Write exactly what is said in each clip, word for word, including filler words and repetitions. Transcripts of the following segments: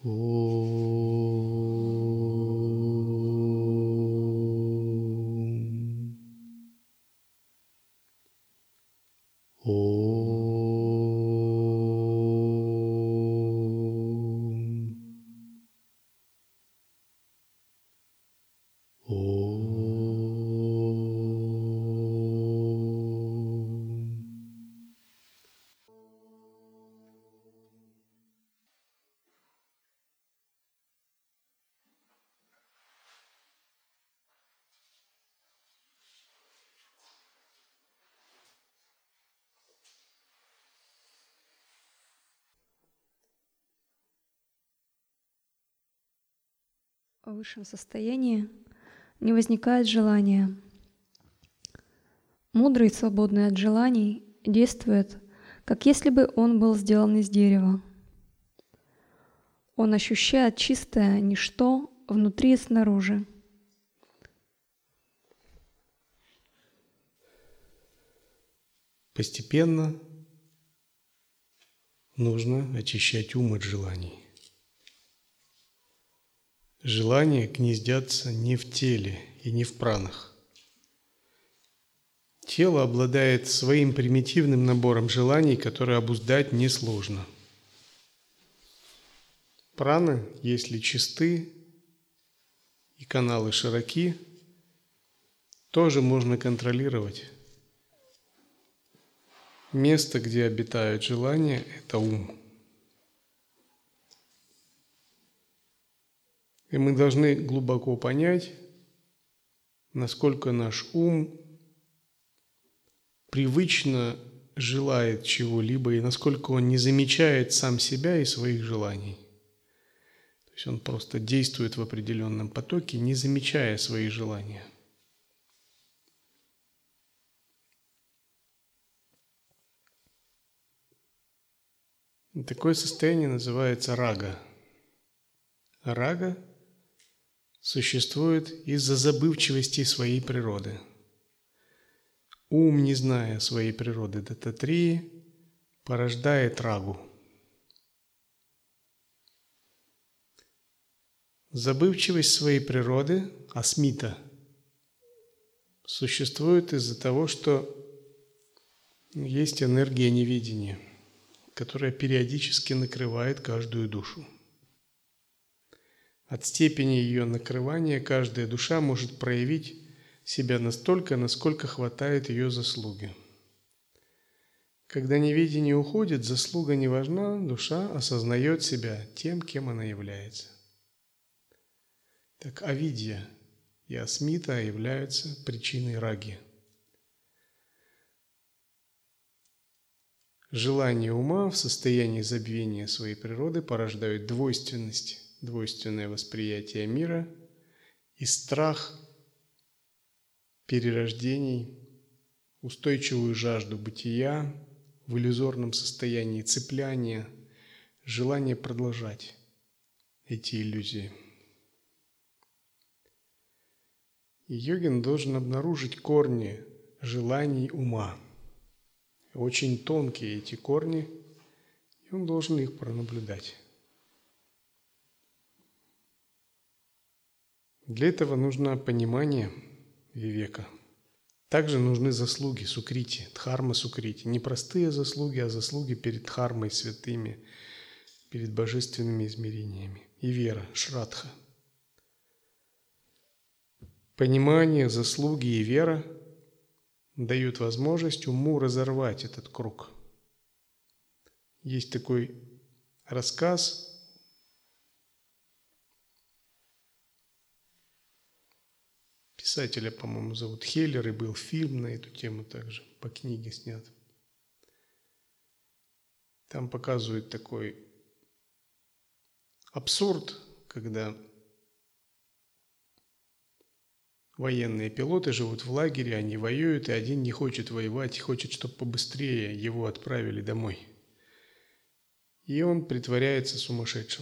В высшем состоянии не возникает желания. Мудрый, свободный от желаний, действует, как если бы он был сделан из дерева. Он ощущает чистое ничто внутри и снаружи. Постепенно нужно очищать ум от желаний. Желания гнездятся не в теле и не в пранах. Тело обладает своим примитивным набором желаний, которые обуздать несложно. Праны, если чисты и каналы широки, тоже можно контролировать. Место, где обитают желания, это ум. И мы должны глубоко понять, насколько наш ум привычно желает чего-либо и насколько он не замечает сам себя и своих желаний. То есть он просто действует в определенном потоке, не замечая свои желания. И такое состояние называется рага. Рага существует из-за забывчивости своей природы. Ум, не зная своей природы дататрии, порождает рагу. Забывчивость своей природы, асмита, существует из-за того, что есть энергия невидения, которая периодически накрывает каждую душу. От степени ее накрывания каждая душа может проявить себя настолько, насколько хватает ее заслуги. Когда неведение уходит, заслуга не важна, душа осознает себя тем, кем она является. Так авидья и асмита являются причиной раги. Желание ума в состоянии забвения своей природы порождают двойственность, двойственное восприятие мира и страх перерождений, устойчивую жажду бытия в иллюзорном состоянии цепляния, желание продолжать эти иллюзии. И йогин должен обнаружить корни желаний ума. Очень тонкие эти корни, и он должен их пронаблюдать. Для этого нужно понимание вивека. Также нужны заслуги сукрити, дхарма сукрити. Не простые заслуги, а заслуги перед дхармой, святыми, перед божественными измерениями. И вера, шрадха. Понимание, заслуги и вера дают возможность уму разорвать этот круг. Есть такой рассказ писателя, по-моему, зовут Хеллер, и был фильм на эту тему также, по книге снят. Там показывают такой абсурд, когда военные пилоты живут в лагере, они воюют, и один не хочет воевать, хочет, чтобы побыстрее его отправили домой. И он притворяется сумасшедшим.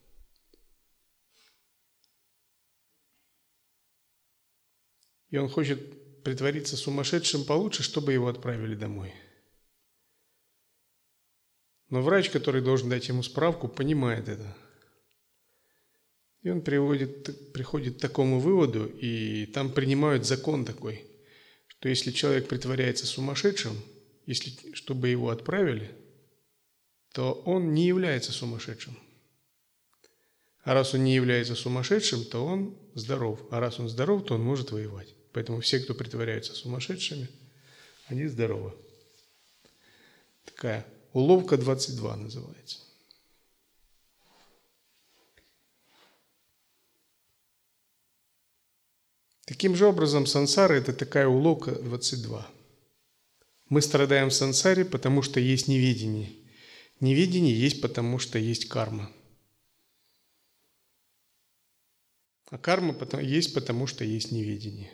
И он хочет притвориться сумасшедшим получше, чтобы его отправили домой. Но врач, который должен дать ему справку, понимает это. И он приводит, приходит к такому выводу, и там принимают закон такой, что если человек притворяется сумасшедшим, если, чтобы его отправили, то он не является сумасшедшим. А раз он не является сумасшедшим, то он здоров. А раз он здоров, то он может воевать. Поэтому все, кто притворяются сумасшедшими, они здоровы. Такая уловка двадцать два называется. Таким же образом, сансара – это такая уловка двадцать два. Мы страдаем в сансаре, потому что есть неведение. Неведение есть потому, что есть карма. А карма есть потому, что есть неведение.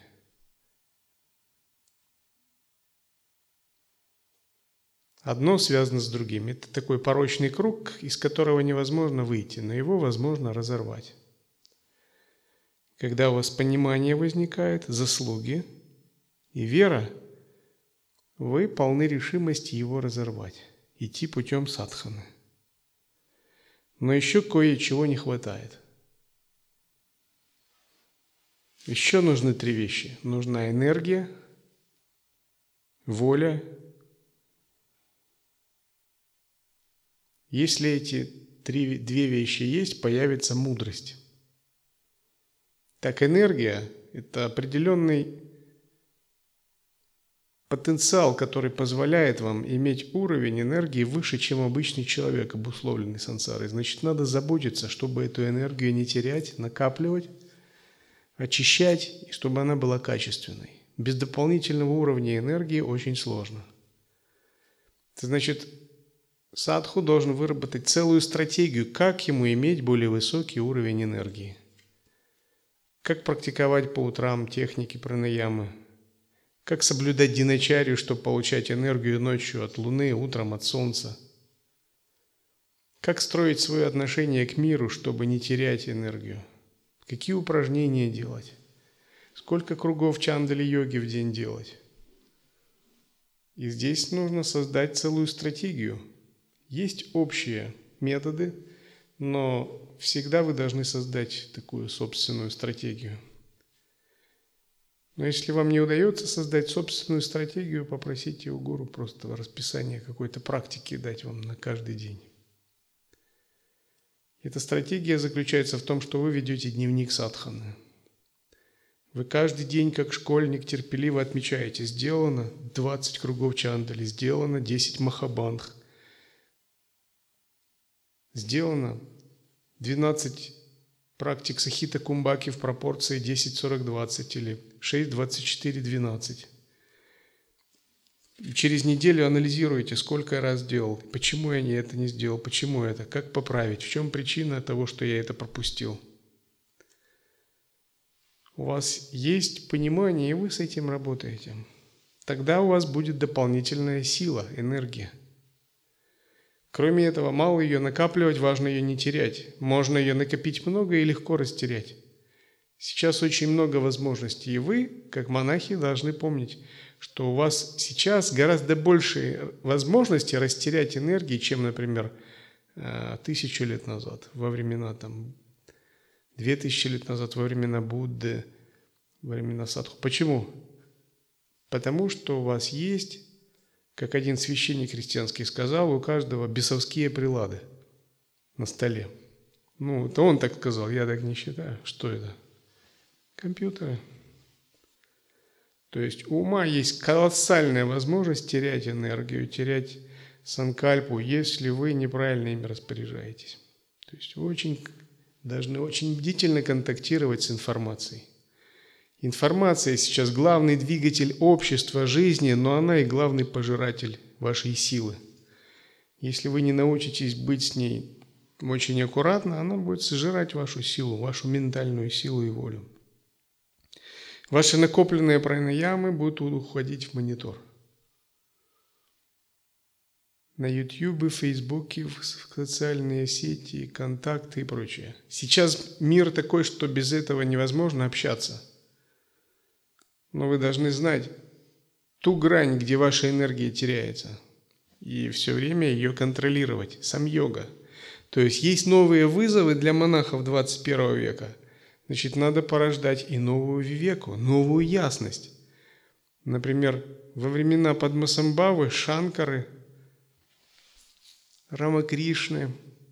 Одно связано с другим. Это такой порочный круг, из которого невозможно выйти, но его возможно разорвать. Когда у вас понимание возникает, заслуги и вера, вы полны решимости его разорвать, идти путем садханы. Но еще кое-чего не хватает. Еще нужны три вещи. Нужна энергия, воля. Если эти три, две вещи есть, появится мудрость. Так, энергия – это определенный потенциал, который позволяет вам иметь уровень энергии выше, чем обычный человек, обусловленный сансарой. Значит, надо заботиться, чтобы эту энергию не терять, накапливать, очищать, и чтобы она была качественной. Без дополнительного уровня энергии очень сложно. Это значит, садху должен выработать целую стратегию, как ему иметь более высокий уровень энергии. Как практиковать по утрам техники пранаямы. Как соблюдать диначарью, чтобы получать энергию ночью от луны, утром от солнца. Как строить свое отношение к миру, чтобы не терять энергию. Какие упражнения делать. Сколько кругов чандали-йоги в день делать. И здесь нужно создать целую стратегию. Есть общие методы, но всегда вы должны создать такую собственную стратегию. Но если вам не удается создать собственную стратегию, попросите у гуру просто расписание какой-то практики дать вам на каждый день. Эта стратегия заключается в том, что вы ведете дневник садханы. Вы каждый день, как школьник, терпеливо отмечаете: сделано двадцать кругов чандали, сделано десять махабандх, сделано двенадцать практик сахита кумбаки в пропорции десять сорок двадцать или шесть двадцать четыре двенадцать. Через неделю анализируете, сколько я раз делал, почему я не это не сделал, почему это, как поправить, в чем причина того, что я это пропустил. У вас есть понимание, и вы с этим работаете. Тогда у вас будет дополнительная сила, энергия. Кроме этого, мало ее накапливать, важно ее не терять. Можно ее накопить много и легко растерять. Сейчас очень много возможностей, и вы, как монахи, должны помнить, что у вас сейчас гораздо больше возможностей растерять энергии, чем, например, тысячу лет назад, во времена, там, две тысячи лет назад, во времена Будды, во времена садху. Почему? Потому что у вас есть, как один священник христианский сказал, у каждого бесовские прилады на столе. Ну, это он так сказал, я так не считаю. Что это? Компьютеры. То есть у ума есть колоссальная возможность терять энергию, терять санкальпу, если вы неправильно ими распоряжаетесь. То есть вы очень, должны очень бдительно контактировать с информацией. Информация сейчас главный двигатель общества, жизни, но она и главный пожиратель вашей силы. Если вы не научитесь быть с ней очень аккуратно, она будет сожирать вашу силу, вашу ментальную силу и волю. Ваши накопленные пранаямы будут уходить в монитор. На Ютьюбе, Фейсбуке, в социальные сети, контакты и прочее. Сейчас мир такой, что без этого невозможно общаться. Но вы должны знать ту грань, где ваша энергия теряется, и все время ее контролировать. Сам-йога. То есть есть новые вызовы для монахов двадцать первого века. Значит, надо порождать и новую вивеку, новую ясность. Например, во времена Падмасамбхавы, Шанкары, Рамакришны,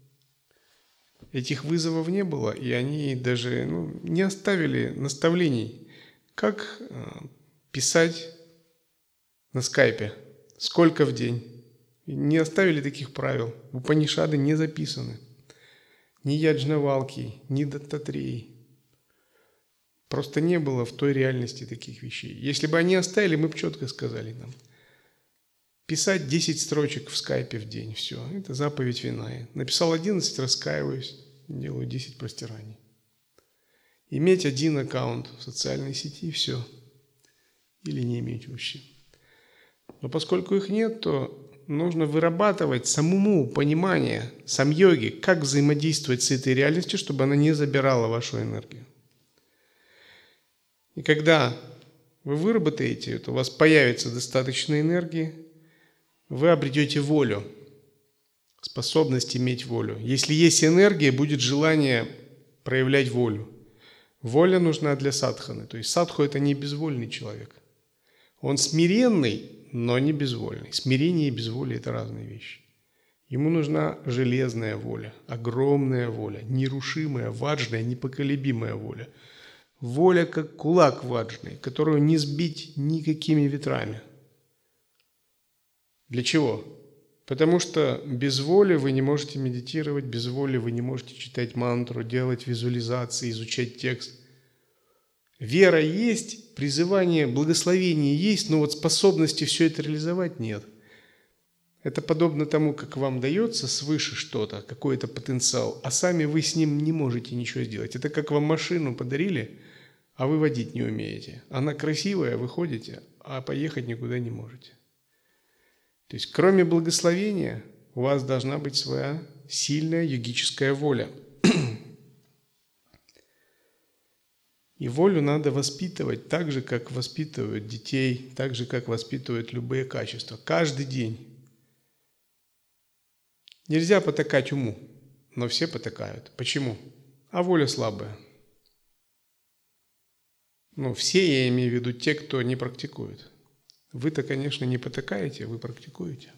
этих вызовов не было, и они даже ну, не оставили наставлений, как писать на скайпе, сколько в день. Не оставили таких правил. Упанишады не записаны. Ни Яджнавалки, ни Даттатреи. Просто не было в той реальности таких вещей. Если бы они оставили, мы бы четко сказали нам. Писать десять строчек в скайпе в день. Все. Это заповедь Виная. Написал одиннадцать, раскаиваюсь. Делаю десять простираний. Иметь один аккаунт в социальной сети. Все. Или не иметь вообще. Но поскольку их нет, то нужно вырабатывать самому понимание, сам йоги, как взаимодействовать с этой реальностью, чтобы она не забирала вашу энергию. И когда вы выработаете это, у вас появится достаточно энергии, вы обретете волю, способность иметь волю. Если есть энергия, будет желание проявлять волю. Воля нужна для садханы. То есть садху – это не безвольный человек. Он смиренный, но не безвольный. Смирение и безволие – это разные вещи. Ему нужна железная воля, огромная воля, нерушимая, ваджная, непоколебимая воля. Воля, как кулак ваджный, которую не сбить никакими ветрами. Для чего? Потому что без воли вы не можете медитировать, без воли вы не можете читать мантру, делать визуализации, изучать текст. Вера есть, призывание, благословение есть, но вот способности все это реализовать нет. Это подобно тому, как вам дается свыше что-то, какой-то потенциал, а сами вы с ним не можете ничего сделать. Это как вам машину подарили, а вы водить не умеете. Она красивая, вы ходите, а поехать никуда не можете. То есть, кроме благословения, у вас должна быть своя сильная йогическая воля. И волю надо воспитывать так же, как воспитывают детей, так же, как воспитывают любые качества. Каждый день. Нельзя потакать уму, но все потакают. Почему? А воля слабая. Ну, все, я имею в виду те, кто не практикует. Вы-то, конечно, не потакаете, вы практикуете.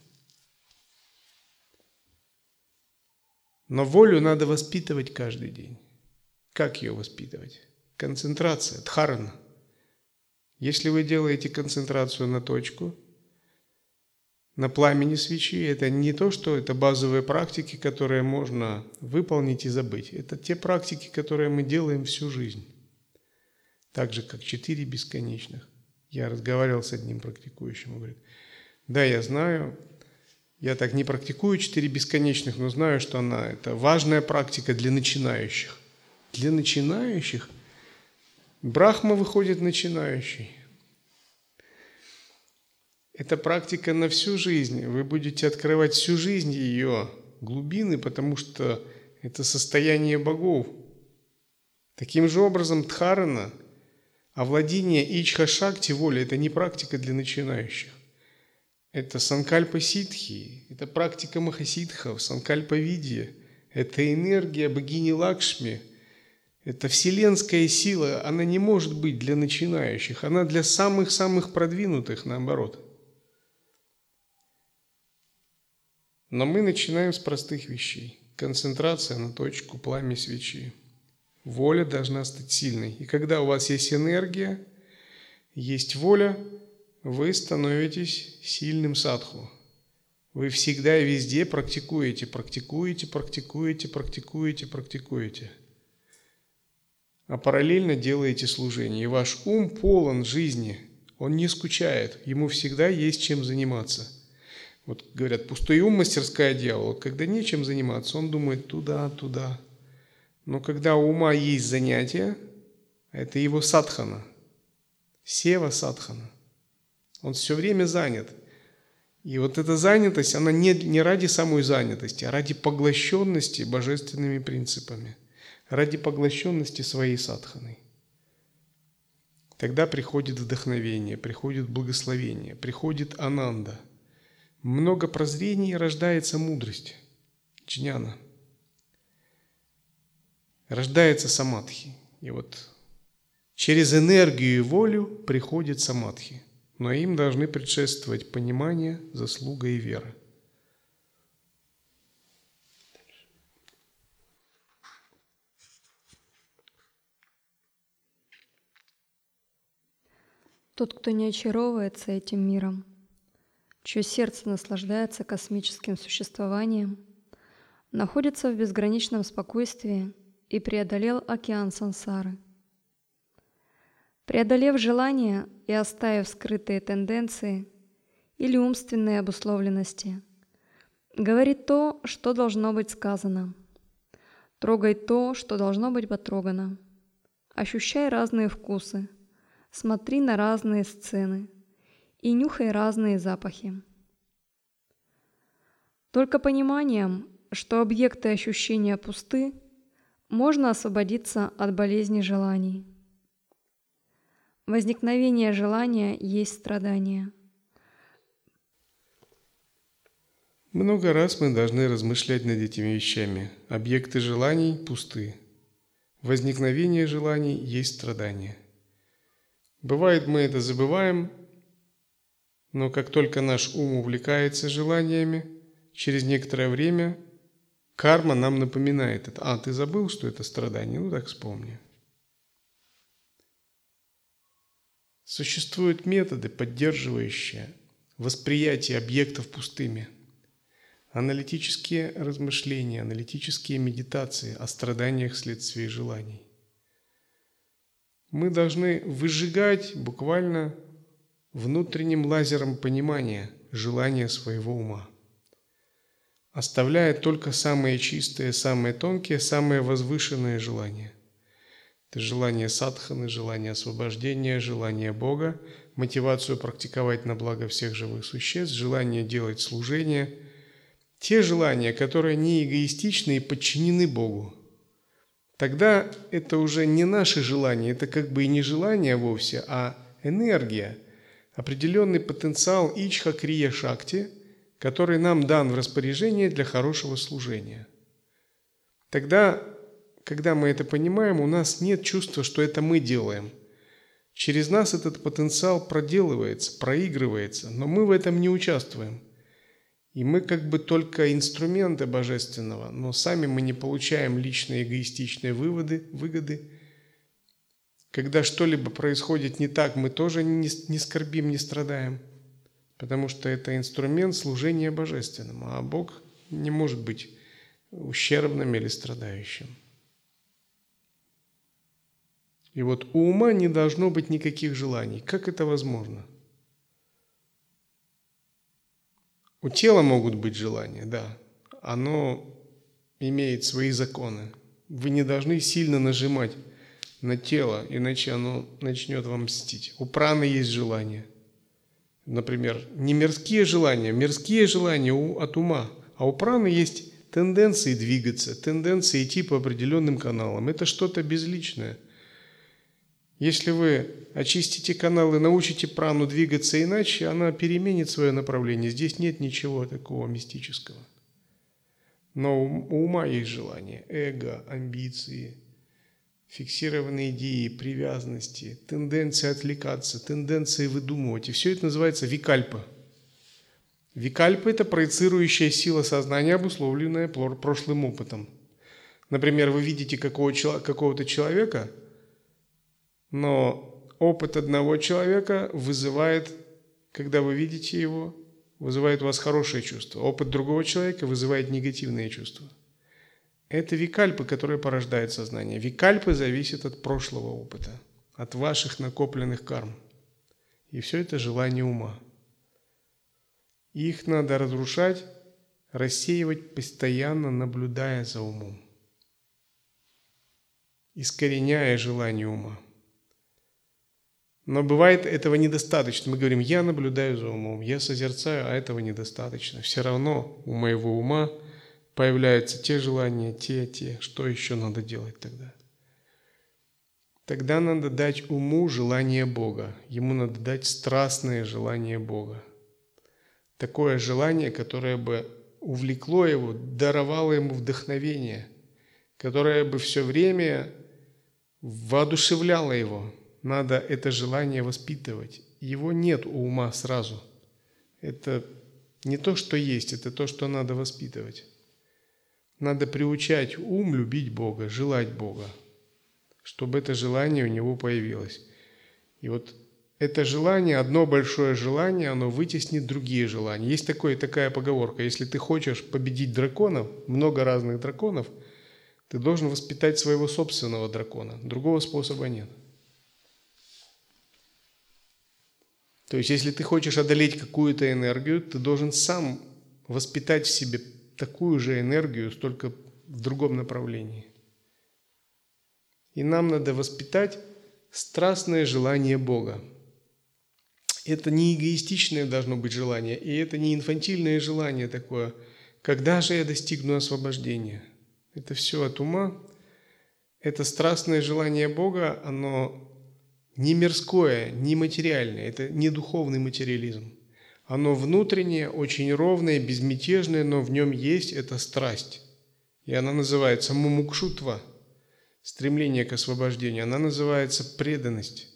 Но волю надо воспитывать каждый день. Как ее воспитывать? Концентрация, дхарана. Если вы делаете концентрацию на точку, на пламени свечи, это не то, что это базовые практики, которые можно выполнить и забыть. Это те практики, которые мы делаем всю жизнь. Так же, как четыре бесконечных. Я разговаривал с одним практикующим, он говорит, да, я знаю, я так не практикую четыре бесконечных, но знаю, что она, это важная практика для начинающих. Для начинающих? Брахма выходит начинающий. Это практика на всю жизнь. Вы будете открывать всю жизнь ее глубины, потому что это состояние богов. Таким же образом дхарана, овладение ичха-шакти, воли, это не практика для начинающих. Это санкальпа-ситхи, это практика махасидхов, санкальпа-видья, это энергия богини Лакшми, это вселенская сила, она не может быть для начинающих, она для самых-самых продвинутых, наоборот. Но мы начинаем с простых вещей. Концентрация на точку, пламя свечи. Воля должна стать сильной. И когда у вас есть энергия, есть воля, вы становитесь сильным садху. Вы всегда и везде практикуете, практикуете, практикуете, практикуете, практикуете. А параллельно делаете служение. И ваш ум полон жизни, он не скучает, ему всегда есть чем заниматься. Вот говорят, пустой ум – мастерская дьявола. Вот когда нечем заниматься, он думает туда, туда. Но когда у ума есть занятие, это его садхана, сева садхана. Он все время занят. И вот эта занятость, она не, не ради самой занятости, а ради поглощенности божественными принципами, ради поглощенности своей садханой. Тогда приходит вдохновение, приходит благословение, приходит ананда. Много прозрений, рождается мудрость, джняна. рождается самадхи. И вот через энергию и волю приходит самадхи. Но им должны предшествовать понимание, заслуга и вера. Тот, кто не очаровывается этим миром, чье сердце наслаждается космическим существованием, находится в безграничном спокойствии и преодолел океан сансары. Преодолев желания и оставив скрытые тенденции или умственные обусловленности, говорит то, что должно быть сказано, трогай то, что должно быть потрогано, ощущай разные вкусы, смотри на разные сцены и нюхай разные запахи. Только пониманием, что объекты ощущения пусты, можно освободиться от болезни желаний. Возникновение желания есть страдание. Много раз мы должны размышлять над этими вещами. Объекты желаний пусты. Возникновение желаний есть страдание. Бывает, мы это забываем, но как только наш ум увлекается желаниями, через некоторое время карма нам напоминает это. А, ты забыл, что это страдание? Ну так вспомни. Существуют методы, поддерживающие восприятие объектов пустыми. Аналитические размышления, аналитические медитации о страданиях вследствие желаний. Мы должны выжигать буквально внутренним лазером понимания желания своего ума, оставляя только самые чистые, самые тонкие, самые возвышенные желания. Это желание садханы, желание освобождения, желание Бога, мотивацию практиковать на благо всех живых существ, желание делать служение. Те желания, которые не эгоистичны и подчинены Богу. Тогда это уже не наши желания, это как бы и не желание вовсе, а энергия, определенный потенциал ичха крия шакти, который нам дан в распоряжение для хорошего служения. Тогда, когда мы это понимаем, у нас нет чувства, что это мы делаем. Через нас этот потенциал проделывается, проигрывается, но мы в этом не участвуем. И мы как бы только инструменты божественного, но сами мы не получаем личные эгоистичные выводы, выгоды. Когда что-либо происходит не так, мы тоже не, не скорбим, не страдаем, потому что это инструмент служения божественному, а Бог не может быть ущербным или страдающим. И вот у ума не должно быть никаких желаний. Как это возможно? У тела могут быть желания, да. Оно имеет свои законы. Вы не должны сильно нажимать на тело, иначе оно начнет вам мстить. У праны есть желания. Например, не мирские желания, мирские желания от ума, а у праны есть тенденции двигаться, тенденции идти по определенным каналам. Это что-то безличное. Если вы очистите каналы, научите прану двигаться иначе, она переменит свое направление. Здесь нет ничего такого мистического. Но у ума есть желание, эго, амбиции, фиксированные идеи, привязанности, тенденции отвлекаться, тенденции выдумывать. И все это называется викальпа. Викальпа – это проецирующая сила сознания, обусловленная прошлым опытом. Например, вы видите какого-то человека, но опыт одного человека вызывает, когда вы видите его, вызывает у вас хорошее чувство. Опыт другого человека вызывает негативные чувства. Это викальпы, которые порождают сознание. Викальпы зависят от прошлого опыта, от ваших накопленных карм. И все это желание ума. Их надо разрушать, рассеивать, постоянно наблюдая за умом, искореняя желание ума. Но бывает, этого недостаточно. Мы говорим, я наблюдаю за умом, я созерцаю, а этого недостаточно. Все равно у моего ума появляются те желания, те, те. Что еще надо делать тогда? Тогда надо дать уму желание Бога. Ему надо дать страстное желание Бога. Такое желание, которое бы увлекло его, даровало ему вдохновение, которое бы все время воодушевляло его. Надо это желание воспитывать. Его нет у ума сразу. Это не то, что есть, это то, что надо воспитывать. Надо приучать ум любить Бога, желать Бога, чтобы это желание у него появилось. И вот это желание, одно большое желание, оно вытеснит другие желания. Есть такое, такая поговорка: если ты хочешь победить драконов, много разных драконов, ты должен воспитать своего собственного дракона. Другого способа нет. То есть, если ты хочешь одолеть какую-то энергию, ты должен сам воспитать в себе такую же энергию, только в другом направлении. И нам надо воспитать страстное желание Бога. Это не эгоистичное должно быть желание, и это не инфантильное желание такое: когда же я достигну освобождения? Это все от ума. Это страстное желание Бога, оно не мирское, не материальное, это не духовный материализм. Оно внутреннее, очень ровное, безмятежное, но в нем есть эта страсть. И она называется мумукшутва, стремление к освобождению. Она называется преданность.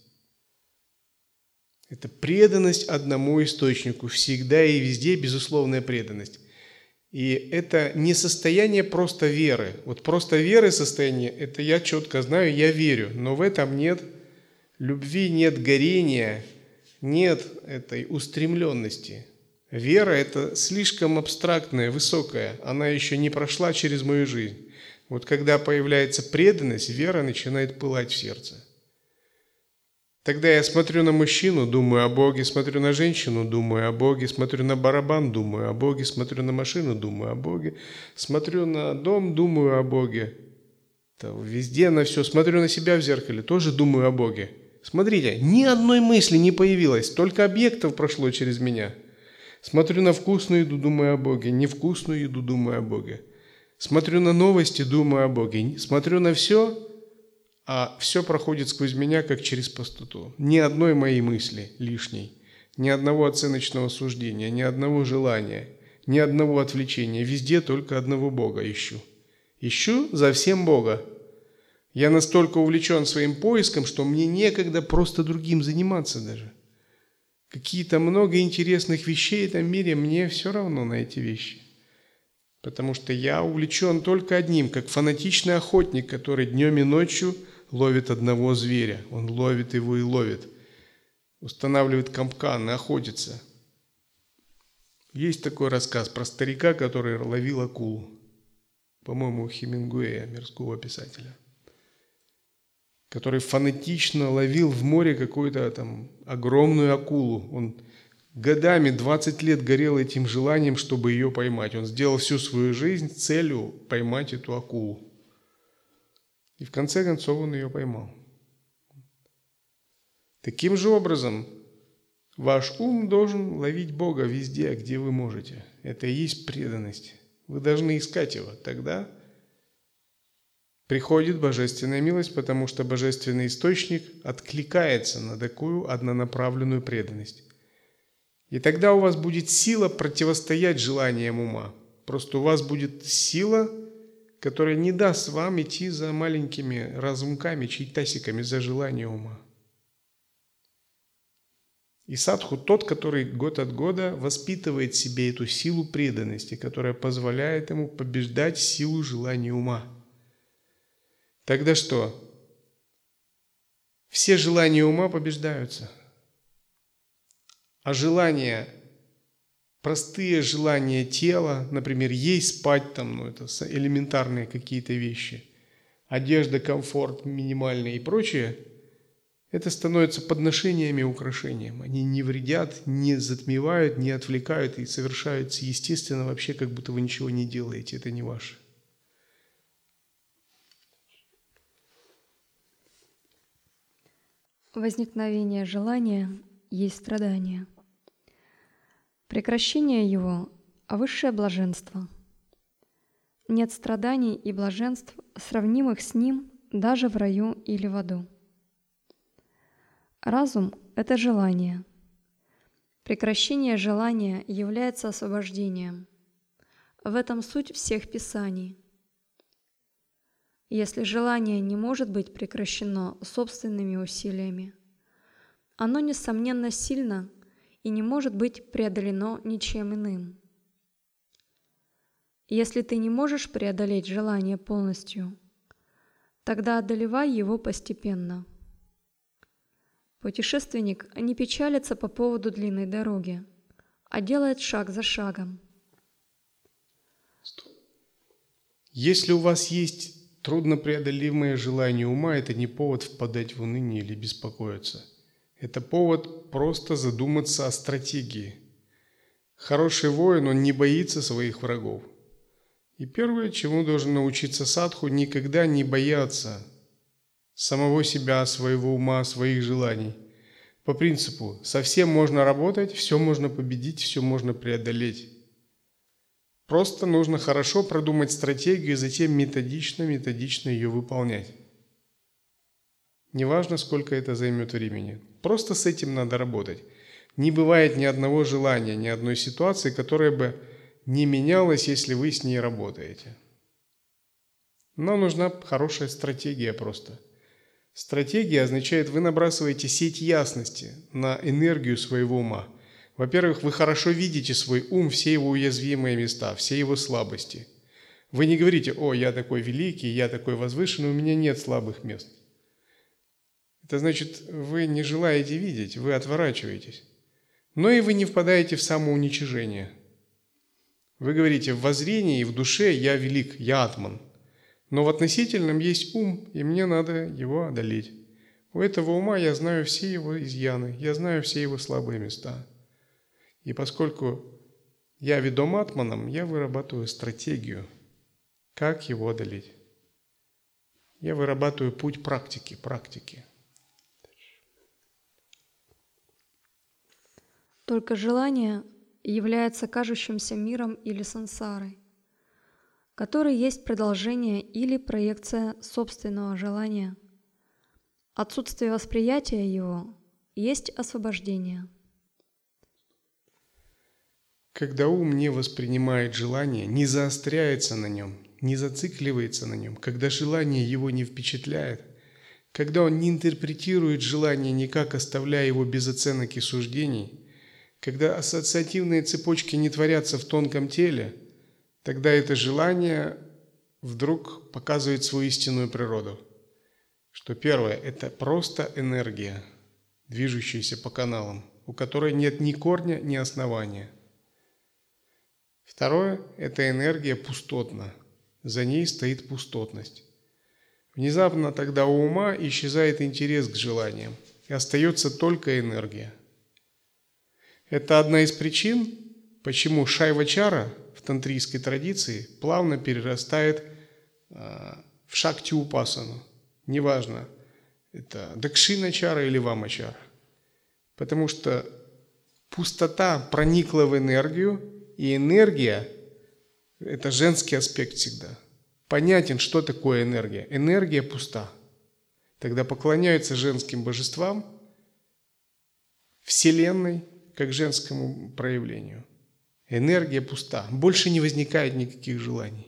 Это преданность одному источнику, всегда и везде безусловная преданность. И это не состояние просто веры. Вот просто веры состояние, это я четко знаю, я верю, но в этом нет любви, нет горения, нет этой устремленности. Вера – это слишком абстрактная, высокая, она еще не прошла через мою жизнь. Вот когда появляется преданность, вера начинает пылать в сердце. Тогда я смотрю на мужчину, думаю о Боге, смотрю на женщину, думаю о Боге, смотрю на барабан, думаю о Боге, смотрю на машину, думаю о Боге, смотрю на дом, думаю о Боге. Там, везде на все, смотрю на себя в зеркале, тоже думаю о Боге. Смотрите, ни одной мысли не появилось, только объектов прошло через меня. Смотрю на вкусную еду, думаю о Боге, невкусную еду, думаю о Боге. Смотрю на новости, думаю о Боге. Смотрю на все, а все проходит сквозь меня, как через пустоту. Ни одной моей мысли лишней, ни одного оценочного суждения, ни одного желания, ни одного отвлечения. Везде только одного Бога ищу. Ищу за всем Бога. Я настолько увлечен своим поиском, что мне некогда просто другим заниматься даже. Какие-то много интересных вещей в этом мире, мне все равно на эти вещи. Потому что я увлечен только одним, как фанатичный охотник, который днем и ночью ловит одного зверя. Он ловит его и ловит. Устанавливает капкан и охотится. Есть такой рассказ про старика, который ловил акулу. По-моему, у Хемингуэя, мирского писателя. Который фанатично ловил в море какую-то там огромную акулу. Он годами, двадцать лет горел этим желанием, чтобы ее поймать. Он сделал всю свою жизнь целью поймать эту акулу. И в конце концов он ее поймал. Таким же образом, ваш ум должен ловить Бога везде, где вы можете. Это и есть преданность. Вы должны искать его. Тогда приходит божественная милость, потому что божественный источник откликается на такую однонаправленную преданность. И тогда у вас будет сила противостоять желаниям ума. Просто у вас будет сила, которая не даст вам идти за маленькими разумками, чайтасиками, за желание ума. И садху тот, который год от года воспитывает в себе эту силу преданности, которая позволяет ему побеждать силу желания ума. Тогда что? Все желания ума побеждаются. А желания, простые желания тела, например, есть, спать, там, ну, это элементарные какие-то вещи, одежда, комфорт минимальный и прочее, это становится подношениями и украшением. Они не вредят, не затмевают, не отвлекают и совершаются естественно, вообще как будто вы ничего не делаете, это не ваше. Возникновение желания есть страдание. Прекращение его – высшее блаженство. Нет страданий и блаженств, сравнимых с ним даже в раю или в аду. Разум – это желание. Прекращение желания является освобождением. В этом суть всех писаний. Если желание не может быть прекращено собственными усилиями, оно, несомненно, сильно и не может быть преодолено ничем иным. Если ты не можешь преодолеть желание полностью, тогда одолевай его постепенно. Путешественник не печалится по поводу длинной дороги, а делает шаг за шагом. Если у вас есть труднопреодолимое желание ума, это не повод впадать в уныние или беспокоиться. Это повод просто задуматься о стратегии. Хороший воин, он не боится своих врагов. И первое, чему должен научиться садху, никогда не бояться самого себя, своего ума, своих желаний. По принципу, со всем можно работать, все можно победить, все можно преодолеть. Просто нужно хорошо продумать стратегию и затем методично-методично ее выполнять. Неважно, сколько это займет времени. Просто с этим надо работать. Не бывает ни одного желания, ни одной ситуации, которая бы не менялась, если вы с ней работаете. Нам нужна хорошая стратегия просто. Стратегия означает, вы набрасываете сеть ясности на энергию своего ума. Во-первых, вы хорошо видите свой ум, все его уязвимые места, все его слабости. Вы не говорите: «О, я такой великий, я такой возвышенный, у меня нет слабых мест». Это значит, вы не желаете видеть, вы отворачиваетесь. Но и вы не впадаете в самоуничижение. Вы говорите: в воззрении и в душе я велик, я атман. Но в относительном есть ум, и мне надо его одолеть. У этого ума я знаю все его изъяны, я знаю все его слабые места. И поскольку я ведом атманом, я вырабатываю стратегию, как его одолеть. Я вырабатываю путь практики, практики. Только желание является кажущимся миром или сансарой, который есть продолжение или проекция собственного желания. Отсутствие восприятия его есть освобождение. Когда ум не воспринимает желание, не заостряется на нем, не зацикливается на нем, когда желание его не впечатляет, когда он не интерпретирует желание, никак оставляя его без оценок и суждений, когда ассоциативные цепочки не творятся в тонком теле, тогда это желание вдруг показывает свою истинную природу. Что первое – это просто энергия, движущаяся по каналам, у которой нет ни корня, ни основания. Второе – это энергия пустотна, за ней стоит пустотность. Внезапно тогда у ума исчезает интерес к желаниям, и остается только энергия. Это одна из причин, почему шайвачара в тантрийской традиции плавно перерастает в шакти-упасану. Неважно, это дакшина-чара или вама-чара. Потому что пустота проникла в энергию, и энергия – это женский аспект всегда. Понятен, что такое энергия. Энергия пуста. Тогда поклоняются женским божествам, Вселенной, как женскому проявлению. Энергия пуста. Больше не возникает никаких желаний.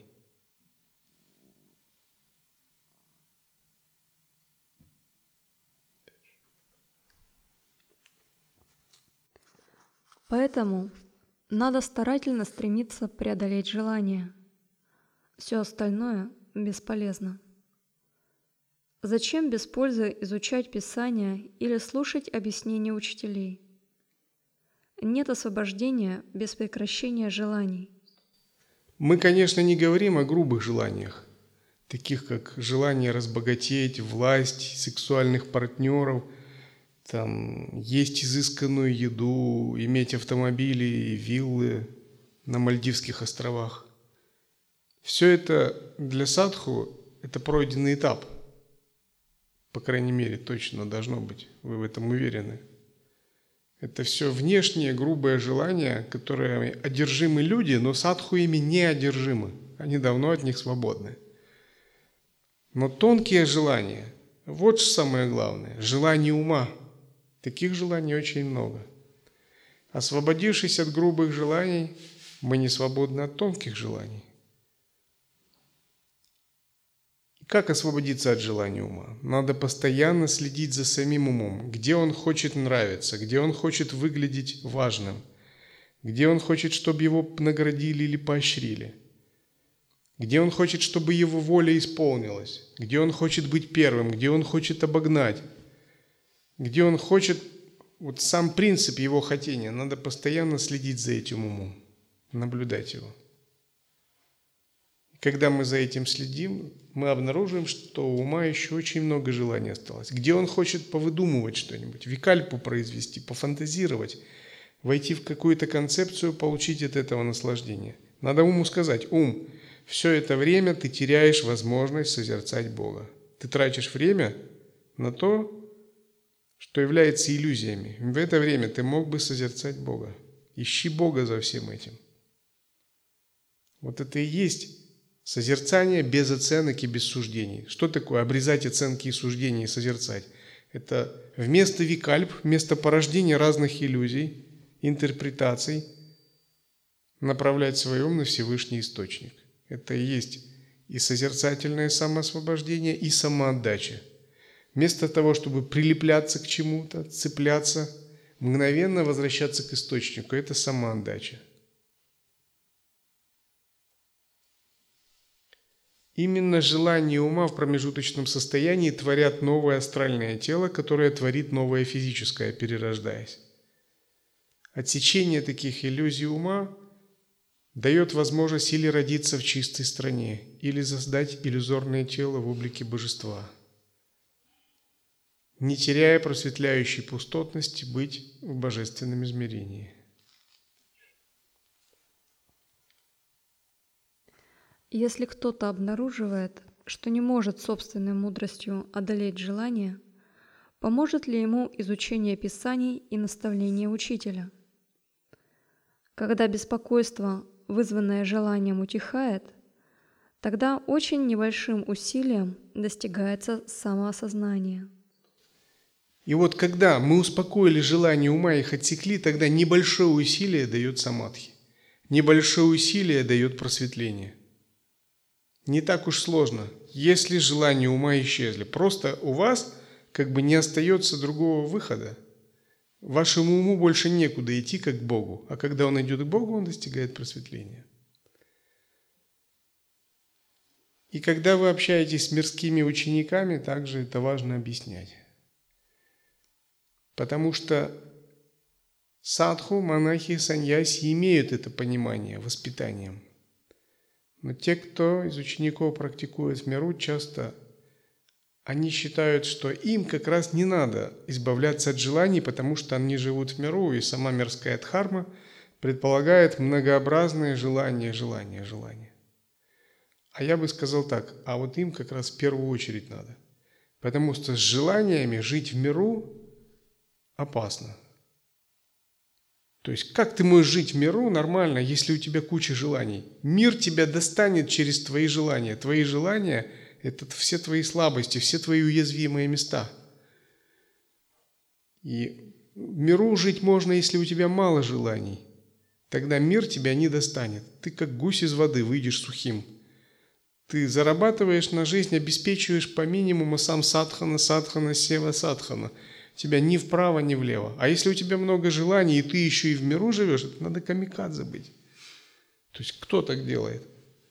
Поэтому надо старательно стремиться преодолеть желание. Все остальное бесполезно. Зачем без пользы изучать Писания или слушать объяснения учителей? Нет освобождения без прекращения желаний. Мы, конечно, не говорим о грубых желаниях, таких как желание разбогатеть, власть, сексуальных партнеров, там, есть изысканную еду, иметь автомобили и виллы на Мальдивских островах. Все это для садху – это пройденный этап. По крайней мере, точно должно быть. Вы в этом уверены. Это все внешние грубые желания, которые одержимы люди, но садху ими не одержимы. Они давно от них свободны. Но тонкие желания – вот что самое главное. Желание ума. Таких желаний очень много. Освободившись от грубых желаний, мы не свободны от тонких желаний. Как освободиться от желания ума? Надо постоянно следить за самим умом, где он хочет нравиться, где он хочет выглядеть важным, где он хочет, чтобы его наградили или поощрили, где он хочет, чтобы его воля исполнилась, где он хочет быть первым, где он хочет обогнать, где он хочет, вот сам принцип его хотения, надо постоянно следить за этим умом, наблюдать его. Когда мы за этим следим, мы обнаружим, что у ума еще очень много желаний осталось. Где он хочет повыдумывать что-нибудь, викальпу произвести, пофантазировать, войти в какую-то концепцию, получить от этого наслаждение. Надо уму сказать: ум, все это время ты теряешь возможность созерцать Бога. Ты тратишь время на то, что является иллюзиями. В это время ты мог бы созерцать Бога. Ищи Бога за всем этим. Вот это и есть созерцание без оценок и без суждений. Что такое обрезать оценки и суждения и созерцать? Это вместо викальп, вместо порождения разных иллюзий, интерпретаций, направлять свой ум на Всевышний Источник. Это и есть и созерцательное самоосвобождение, и самоотдача. Вместо того, чтобы прилепляться к чему-то, цепляться, мгновенно возвращаться к Источнику. Это самоотдача. Именно желания ума в промежуточном состоянии творят новое астральное тело, которое творит новое физическое, перерождаясь. Отсечение таких иллюзий ума дает возможность или родиться в чистой стране, или создать иллюзорное тело в облике божества, не теряя просветляющей пустотности быть в божественном измерении. Если кто-то обнаруживает, что не может собственной мудростью одолеть желание, поможет ли ему изучение Писаний и наставления учителя? Когда беспокойство, вызванное желанием, утихает, тогда очень небольшим усилием достигается самоосознание. И вот когда мы успокоили желание ума и их отсекли, тогда небольшое усилие дает самадхи, небольшое усилие дает просветление. Не так уж сложно, если желания ума исчезли. Просто у вас как бы не остается другого выхода. Вашему уму больше некуда идти, как к Богу. А когда он идет к Богу, он достигает просветления. И когда вы общаетесь с мирскими учениками, также это важно объяснять. Потому что садху, монахи, саньяси имеют это понимание воспитанием. Но те, кто из учеников практикует в миру, часто они считают, что им как раз не надо избавляться от желаний, потому что они живут в миру, и сама мирская дхарма предполагает многообразные желания, желания, желания. А я бы сказал так: а вот им как раз в первую очередь надо. Потому что с желаниями жить в миру опасно. То есть, как ты можешь жить в миру нормально, если у тебя куча желаний? Мир тебя достанет через твои желания. Твои желания – это все твои слабости, все твои уязвимые места. И в миру жить можно, если у тебя мало желаний. Тогда мир тебя не достанет. Ты как гусь из воды выйдешь сухим. Ты зарабатываешь на жизнь, обеспечиваешь по минимуму сам садхана, садхана, сева, садхана. Тебя ни вправо, ни влево. А если у тебя много желаний, и ты еще и в миру живешь, это надо камикадзе быть. То есть кто так делает?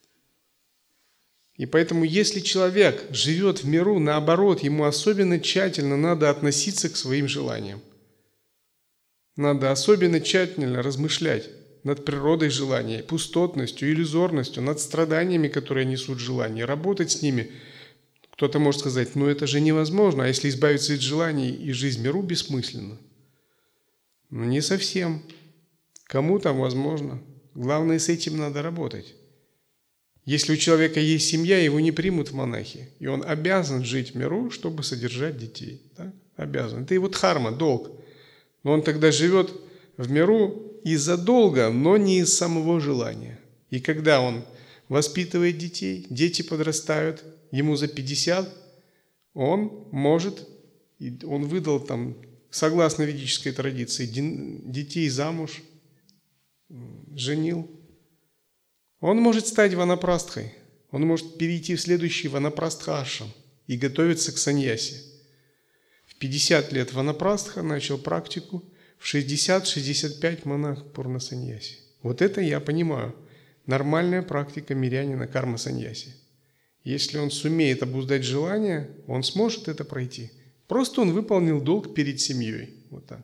И поэтому, если человек живет в миру, наоборот, ему особенно тщательно надо относиться к своим желаниям. Надо особенно тщательно размышлять над природой желания, пустотностью, иллюзорностью, над страданиями, которые несут желания, работать с ними. Кто-то может сказать: ну это же невозможно, а если избавиться от желаний, и жизнь в миру бессмысленна? Ну не совсем. Кому-то возможно. Главное, с этим надо работать. Если у человека есть семья, его не примут в монахи, и он обязан жить в миру, чтобы содержать детей. Так? Обязан. Это его дхарма, долг. Но он тогда живет в миру из-за долга, но не из самого желания. И когда он воспитывает детей, дети подрастают, ему за пятьдесят, он может, он выдал там, согласно ведической традиции, детей замуж, женил. Он может стать ванапрастхой, Он может перейти в следующий ванапрастха-ашрам и готовиться к саньясе. В пятьдесят лет ванапрастха начал практику, в шестьдесят-шестьдесят пять монах пурна-саньяси. Вот это я понимаю. Нормальная практика мирянина карма-саньяси. Если он сумеет обуздать желание, он сможет это пройти. Просто он выполнил долг перед семьей. Вот так.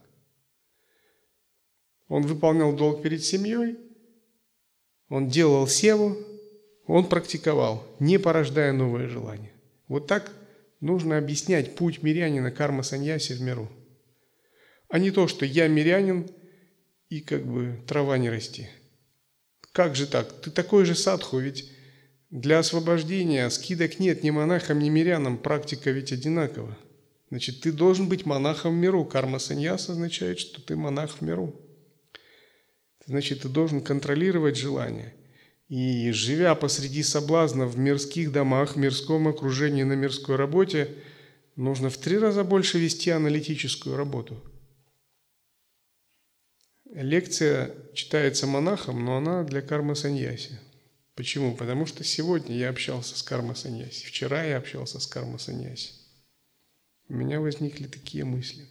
Он выполнял долг перед семьей, он делал севу, он практиковал, не порождая новые желания. Вот так нужно объяснять путь мирянина карма-саньяси в миру. А не то, что я мирянин и как бы трава не расти. Как же так? Ты такой же садху, ведь для освобождения скидок нет ни монахам, ни мирянам, практика ведь одинакова. Значит, ты должен быть монахом в миру. Карма-саньяса означает, что ты монах в миру. Значит, ты должен контролировать желания. И живя посреди соблазнов в мирских домах, в мирском окружении, на мирской работе, нужно в три раза больше вести аналитическую работу. Лекция читается монахом, но она для карма-саньяси. Почему? Потому что сегодня я общался с карма-саньяси, вчера я общался с карма-саньяси. У меня возникли такие мысли.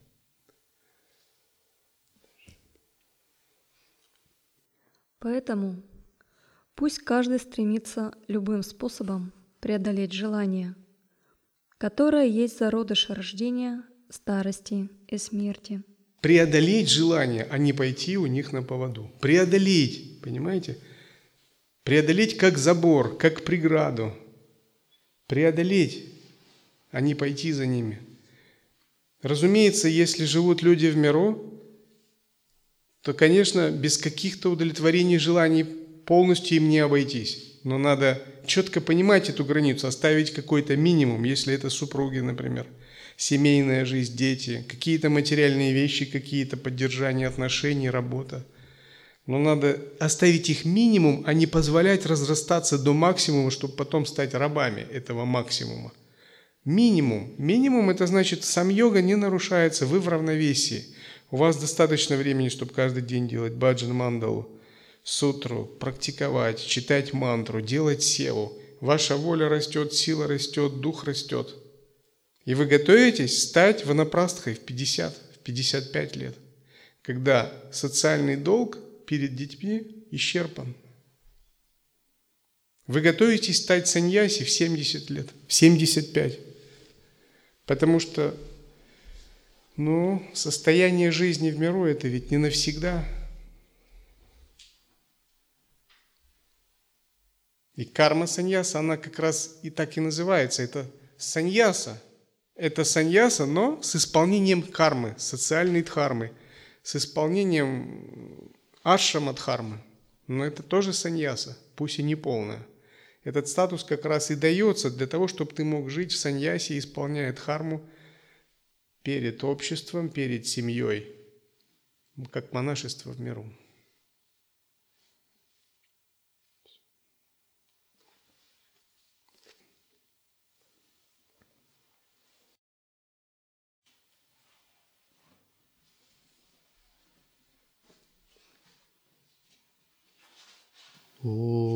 Поэтому пусть каждый стремится любым способом преодолеть желание, которое есть зародыш рождения, старости и смерти. Преодолеть желание, а не пойти у них на поводу. Преодолеть, понимаете? Преодолеть как забор, как преграду. Преодолеть, а не пойти за ними. Разумеется, если живут люди в миру, то, конечно, без каких-то удовлетворений желаний полностью им не обойтись. Но надо четко понимать эту границу, оставить какой-то минимум, если это супруги, например, семейная жизнь, дети, какие-то материальные вещи, какие-то поддержания отношений, работа. Но надо оставить их минимум, а не позволять разрастаться до максимума, чтобы потом стать рабами этого максимума. Минимум. Минимум – это значит, сам-йога не нарушается, вы в равновесии. У вас достаточно времени, чтобы каждый день делать баджан-мандалу, сутру, практиковать, читать мантру, делать севу. Ваша воля растет, сила растет, дух растет. И вы готовитесь стать ванапрастхой в пятьдесят, в пятьдесят пять лет, когда социальный долг перед детьми исчерпан. Вы готовитесь стать саньяси в семьдесят лет, в семьдесят пять. Потому что, ну, состояние жизни в миру – это ведь не навсегда. И карма-саньяса, она как раз и так и называется. Это саньяса. Это саньяса, но с исполнением кармы, социальной дхармы, с исполнением ашрама-дхармы. Но это тоже саньяса, пусть и не полная. Этот статус как раз и дается для того, чтобы ты мог жить в саньясе, исполняя дхарму перед обществом, перед семьей, как монашество в миру. О